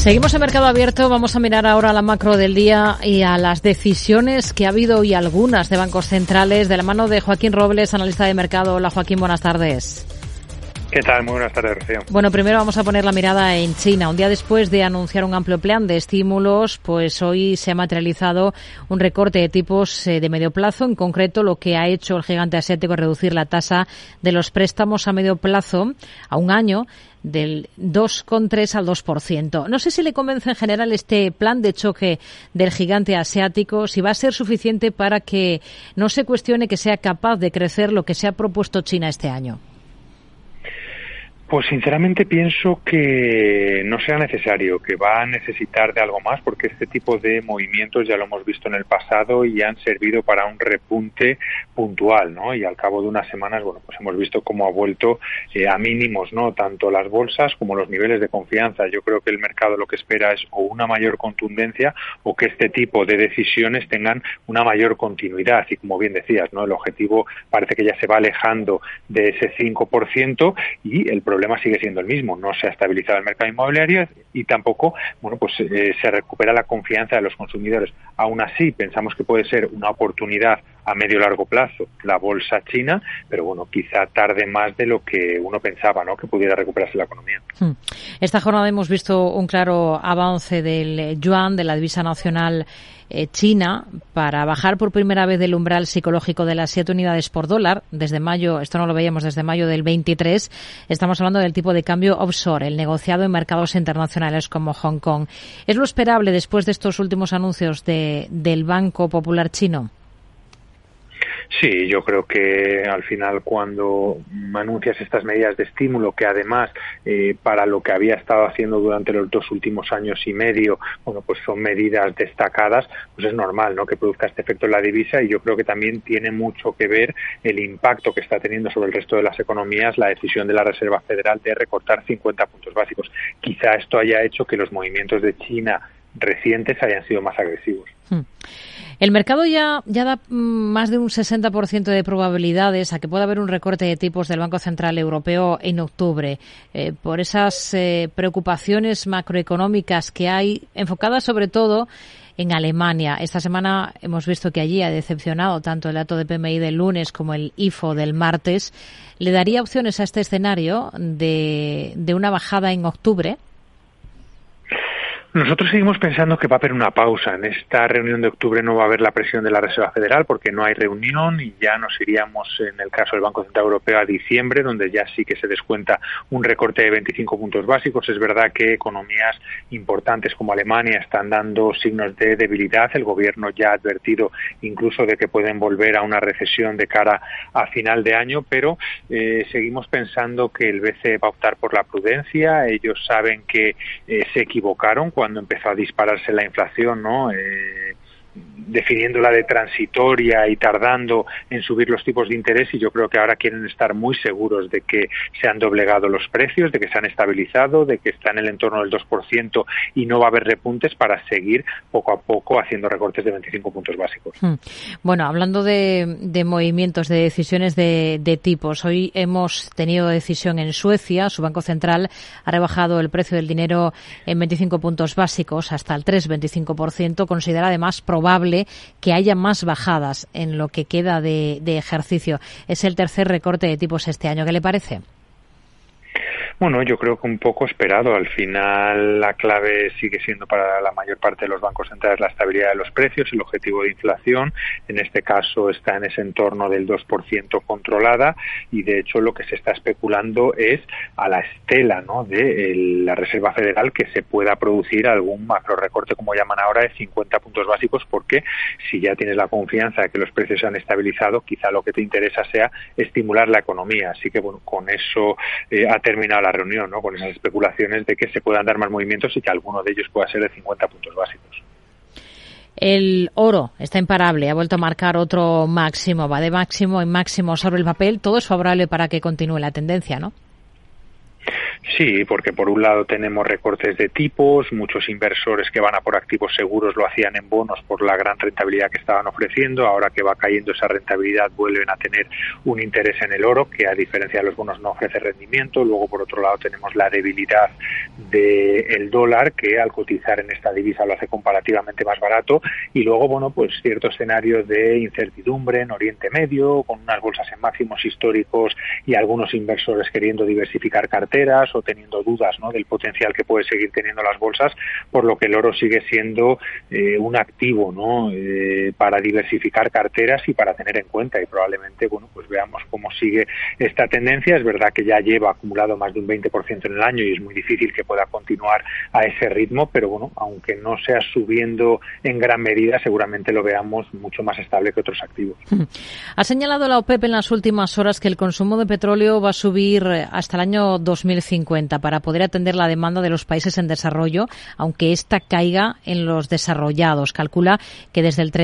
Seguimos en Mercado Abierto. Vamos a mirar ahora a la macro del día y a las decisiones que ha habido hoy, algunas de bancos centrales, de la mano de Joaquín Robles, analista de mercado. Hola Joaquín, buenas tardes. ¿Qué tal? Muy buenas tardes, Rocío. Bueno, primero vamos a poner la mirada en China. Un día después de anunciar un amplio plan de estímulos, pues hoy se ha materializado un recorte de tipos de medio plazo. En concreto, lo que ha hecho el gigante asiático es reducir la tasa de los préstamos a medio plazo a un año del 2,3 al 2%. No sé si le convence en general este plan de choque del gigante asiático, si va a ser suficiente para que no se cuestione que sea capaz de crecer lo que se ha propuesto China este año. Pues sinceramente pienso que no será necesario, que va a necesitar de algo más, porque este tipo de movimientos ya lo hemos visto en el pasado y han servido para un repunte puntual, ¿no? Y al cabo de unas semanas, bueno, pues hemos visto cómo ha vuelto a mínimos, ¿no? Tanto las bolsas como los niveles de confianza. Yo creo que el mercado lo que espera es o una mayor contundencia o que este tipo de decisiones tengan una mayor continuidad. Y como bien decías, ¿no? El objetivo parece que ya se va alejando de ese 5% y el problema sigue siendo el mismo. No se ha estabilizado el mercado inmobiliario y tampoco, bueno, pues se recupera la confianza de los consumidores. Aún así, pensamos que puede ser una oportunidad a medio largo plazo la bolsa china, pero bueno, quizá tarde más de lo que uno pensaba, ¿no? Que pudiera recuperarse la economía. Esta jornada hemos visto un claro avance del yuan, de la divisa nacional China, para bajar por primera vez del umbral psicológico de las 7 unidades por dólar. Desde mayo, esto no lo veíamos desde mayo del 23, estamos hablando del tipo de cambio offshore, el negociado en mercados internacionales como Hong Kong. ¿Es lo esperable después de estos últimos anuncios del Banco Popular chino? Sí, yo creo que al final cuando anuncias estas medidas de estímulo, que además para lo que había estado haciendo durante los 2 últimos años y medio, bueno, pues son medidas destacadas, pues es normal, ¿no?, que produzca este efecto en la divisa, y yo creo que también tiene mucho que ver el impacto que está teniendo sobre el resto de las economías la decisión de la Reserva Federal de recortar 50 puntos básicos. Quizá esto haya hecho que los movimientos de China recientes hayan sido más agresivos. El mercado ya da más de un 60% de probabilidades a que pueda haber un recorte de tipos del Banco Central Europeo en octubre, por esas preocupaciones macroeconómicas que hay, enfocadas sobre todo en Alemania. Esta semana hemos visto que allí ha decepcionado tanto el dato de PMI del lunes como el IFO del martes. ¿Le daría opciones a este escenario de una bajada en octubre? Nosotros seguimos pensando que va a haber una pausa. En esta reunión de octubre no va a haber la presión de la Reserva Federal porque no hay reunión, y ya nos iríamos, en el caso del Banco Central Europeo, a diciembre, donde ya sí que se descuenta un recorte de 25 puntos básicos. Es verdad que economías importantes como Alemania están dando signos de debilidad. El gobierno ya ha advertido incluso de que pueden volver a una recesión de cara a final de año, pero seguimos pensando que el BCE va a optar por la prudencia. Ellos saben que se equivocaron cuando empezó a dispararse la inflación, ¿no? Definiéndola de transitoria y tardando en subir los tipos de interés, y yo creo que ahora quieren estar muy seguros de que se han doblegado los precios, de que se han estabilizado, de que está en el entorno del 2% y no va a haber repuntes, para seguir poco a poco haciendo recortes de 25 puntos básicos. Bueno, hablando de movimientos, de decisiones de tipos, hoy hemos tenido decisión en Suecia. Su Banco Central ha rebajado el precio del dinero en 25 puntos básicos hasta el 3,25%. Considera además probable que haya más bajadas en lo que queda de ejercicio. Es el tercer recorte de tipos este año. ¿Qué le parece? Bueno, yo creo que un poco esperado. Al final la clave sigue siendo para la mayor parte de los bancos centrales la estabilidad de los precios, el objetivo de inflación. En este caso está en ese entorno del 2% controlada, y de hecho lo que se está especulando es a la estela, ¿no?, de la Reserva Federal, que se pueda producir algún macro recorte, como llaman ahora, de 50 puntos básicos, porque si ya tienes la confianza de que los precios se han estabilizado, quizá lo que te interesa sea estimular la economía. Así que bueno, con eso ha terminado la reunión, ¿no?, con esas especulaciones de que se puedan dar más movimientos y que alguno de ellos pueda ser de 50 puntos básicos. El oro está imparable, ha vuelto a marcar otro máximo, va de máximo en máximo sobre el papel. Todo es favorable para que continúe la tendencia, ¿no? Sí, porque por un lado tenemos recortes de tipos, muchos inversores que van a por activos seguros lo hacían en bonos por la gran rentabilidad que estaban ofreciendo. Ahora que va cayendo esa rentabilidad vuelven a tener un interés en el oro, que a diferencia de los bonos no ofrece rendimiento. Luego por otro lado tenemos la debilidad del dólar, que al cotizar en esta divisa lo hace comparativamente más barato. Y luego, bueno, pues cierto escenario de incertidumbre en Oriente Medio, con unas bolsas en máximos históricos y algunos inversores queriendo diversificar carteras o teniendo dudas, ¿no?, del potencial que puede seguir teniendo las bolsas, por lo que el oro sigue siendo un activo, ¿no?, para diversificar carteras y para tener en cuenta. Y probablemente, bueno, pues veamos cómo sigue esta tendencia. Es verdad que ya lleva acumulado más de un 20% en el año y es muy difícil que pueda continuar a ese ritmo, pero bueno, aunque no sea subiendo en gran medida, seguramente lo veamos mucho más estable que otros activos. Ha señalado la OPEP en las últimas horas que el consumo de petróleo va a subir hasta el año 2050 para poder atender la demanda de los países en desarrollo, aunque esta caiga en los desarrollados. Calcula que desde el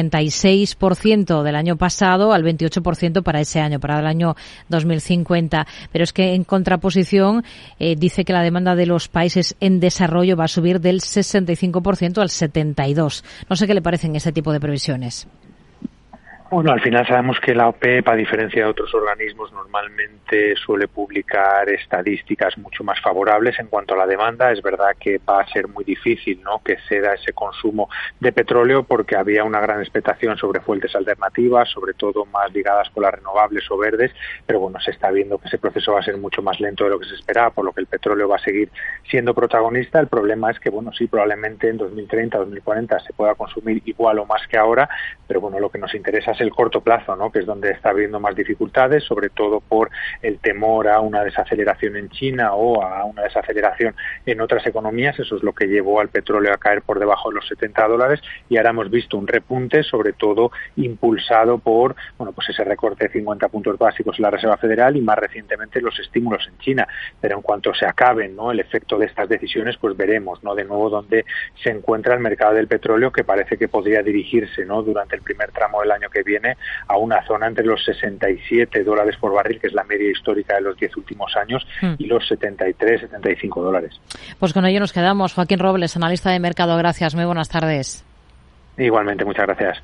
36% del año pasado al 28% para ese año, para el año 2050. Pero es que en contraposición dice que la demanda de los países en desarrollo va a subir del 65% al 72%. No sé qué le parecen este tipo de previsiones. Bueno, al final sabemos que la OPEP, a diferencia de otros organismos, normalmente suele publicar estadísticas mucho más favorables en cuanto a la demanda. Es verdad que va a ser muy difícil, ¿no?, que ceda ese consumo de petróleo, porque había una gran expectación sobre fuentes alternativas, sobre todo más ligadas con las renovables o verdes, pero bueno, se está viendo que ese proceso va a ser mucho más lento de lo que se esperaba, por lo que el petróleo va a seguir siendo protagonista. El problema es que, bueno, sí, probablemente en 2030, 2040 se pueda consumir igual o más que ahora, pero bueno, lo que nos interesa es el corto plazo, ¿no?, que es donde está habiendo más dificultades, sobre todo por el temor a una desaceleración en China o a una desaceleración en otras economías. Eso es lo que llevó al petróleo a caer por debajo de los $70, y ahora hemos visto un repunte, sobre todo impulsado por, bueno, pues ese recorte de 50 puntos básicos en la Reserva Federal y más recientemente los estímulos en China. Pero en cuanto se acaben, ¿no?, el efecto de estas decisiones, pues veremos, ¿no?, de nuevo dónde se encuentra el mercado del petróleo, que parece que podría dirigirse, ¿no?, durante el primer tramo del año que viene a una zona entre los $67 por barril, que es la media histórica de los 10 últimos años, y los $73-75. Pues con ello nos quedamos. Joaquín Robles, analista de mercado. Gracias. Muy buenas tardes. Igualmente, muchas gracias.